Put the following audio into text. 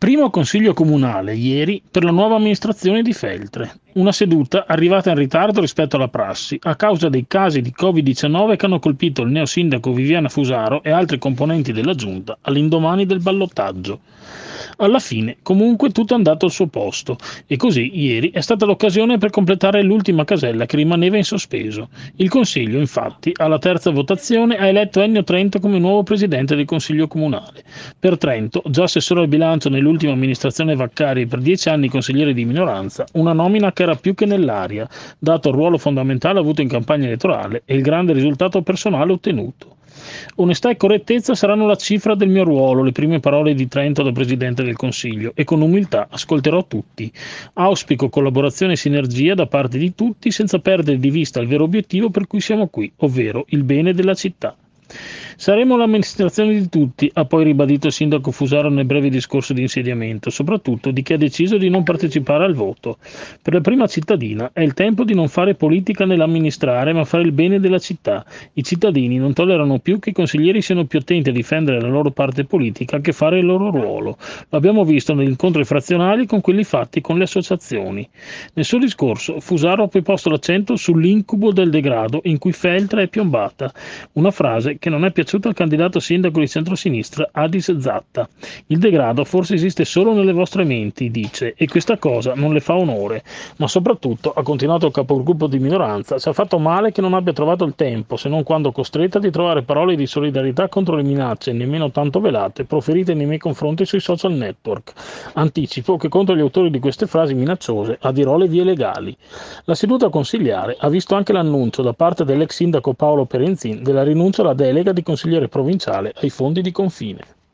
Primo consiglio comunale ieri per la nuova amministrazione di Feltre. Una seduta arrivata in ritardo rispetto alla prassi a causa dei casi di Covid-19 che hanno colpito il neosindaco Viviana Fusaro e altri componenti della giunta all'indomani del ballottaggio. Alla fine, comunque, tutto è andato al suo posto e così ieri è stata l'occasione per completare l'ultima casella che rimaneva in sospeso. Il Consiglio, infatti, alla terza votazione ha eletto Ennio Trento come nuovo presidente del Consiglio comunale. Per Trento, già assessore al bilancio nell'ultima amministrazione Vaccari e per 10 anni consigliere di minoranza, una nomina che era più che nell'aria, dato il ruolo fondamentale avuto in campagna elettorale e il grande risultato personale ottenuto. Onestà e correttezza saranno la cifra del mio ruolo, le prime parole di Trento da Presidente del Consiglio, e con umiltà ascolterò tutti. Auspico collaborazione e sinergia da parte di tutti senza perdere di vista il vero obiettivo per cui siamo qui, ovvero il bene della città. Saremo l'amministrazione di tutti, ha poi ribadito il sindaco Fusaro nel breve discorso di insediamento, soprattutto di chi ha deciso di non partecipare al voto. Per la prima cittadina è il tempo di non fare politica nell'amministrare, ma fare il bene della città. I cittadini non tollerano più che i consiglieri siano più attenti a difendere la loro parte politica che fare il loro ruolo. Lo abbiamo visto negli incontri frazionali con quelli fatti con le associazioni. Nel suo discorso Fusaro ha poi posto l'accento sull'incubo del degrado in cui Feltre è piombata, una frase che non è piaciuta al candidato sindaco di centrosinistra Adis Zatta. Il degrado forse esiste solo nelle vostre menti, dice, e questa cosa non le fa onore, ma soprattutto, ha continuato il capogruppo di minoranza, ci ha fatto male che non abbia trovato il tempo, se non quando costretta, di trovare parole di solidarietà contro le minacce, nemmeno tanto velate, proferite nei miei confronti sui social network. Anticipo che contro gli autori di queste frasi minacciose adirò le vie legali. La seduta consigliare ha visto anche l'annuncio da parte dell'ex sindaco Paolo Perenzin della rinuncia alla delega di consigliere provinciale ai fondi di confine.